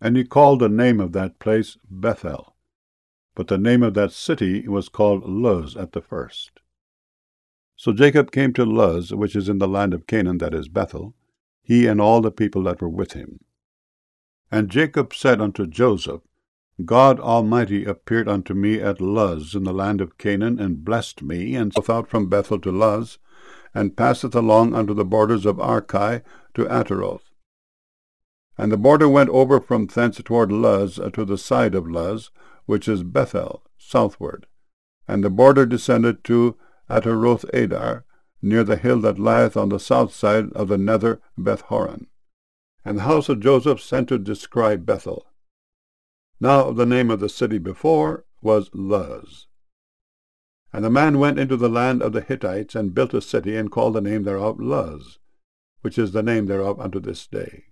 And he called the name of that place Bethel. But the name of that city was called Luz at the first. So Jacob came to Luz, which is in the land of Canaan, that is Bethel, he and all the people that were with him. And Jacob said unto Joseph, God Almighty appeared unto me at Luz in the land of Canaan, and blessed me, and goeth out from Bethel to Luz, and passeth along unto the borders of Archi to Ataroth. And the border went over from thence toward Luz to the side of Luz, which is Bethel, southward. And the border descended to Ataroth Adar, near the hill that lieth on the south side of the nether Beth-horon. And the house of Joseph sent to describe Bethel. Now the name of the city before was Luz. And the man went into the land of the Hittites, and built a city, and called the name thereof Luz, which is the name thereof unto this day.